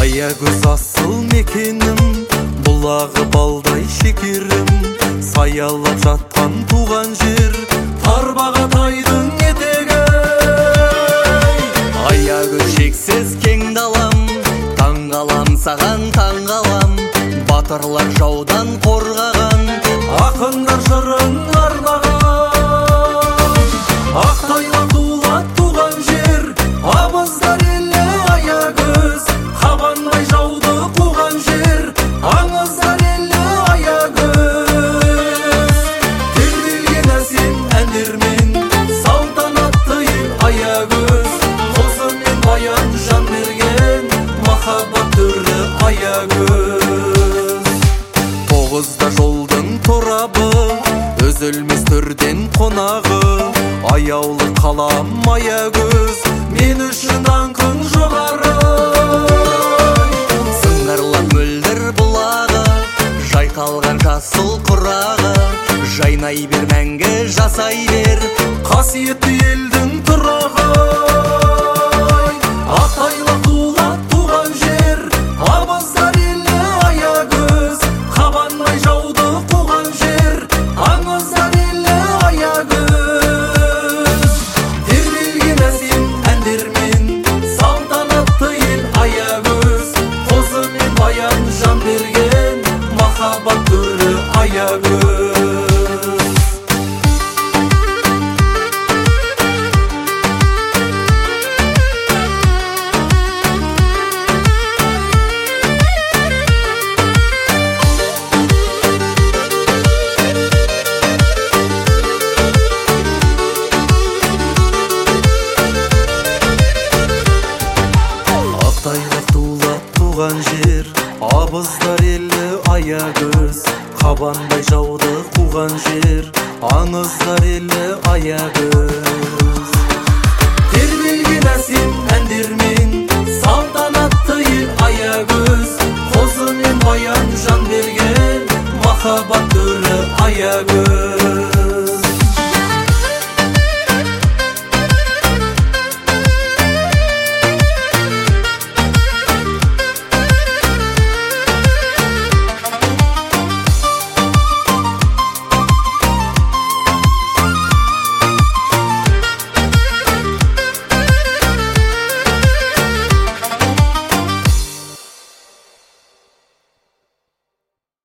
Аягөз асыл мекенім, бұлағы балдай шекерім, саялап жатқан туған жер, тарбағатайдың етегі. Аягөз шексіз кең далам, таңғалам саған таңғалам, батырлар жаудан қорғаған, ақындар жырын арнаған. Ақтайлақ дулат туған жер, абыздар елі Аягөз, қабанбай жауды қуған жер, аңыздар елі Аягөз. Тербелген әсем әндермен, салтанатты ел Аягөз, қозы мен баян жан берген, махаббат төрі Аягөз. Тоғызда жолдың торабы, үзілмес төрден қонағы, аяулы қалам Аягөз, мен үшін аңқың жоғары. Сыңғырлап мөлдір бұлағы, жайқалған жасыл құрағы, жайнай бер мәңгі жасай бер, қасиетті елдің тұрағы. Ақтайлақ дулат туған жер, абыздар елі Аягөз, қабанбай жауды қуған жер, аңыздар елі Аягөз. Тербелген әсем әндермен, салтанатты ел Аягөз, қозы мен баян жан берген, махаббат төрі Аягөз. Ақтайлақ дулат туған жер, абыздар елі Аягөз, қабанбай жауды қуған жер, аңыздар елі Аягөз. Тербелген әсем әндермен, салтанатты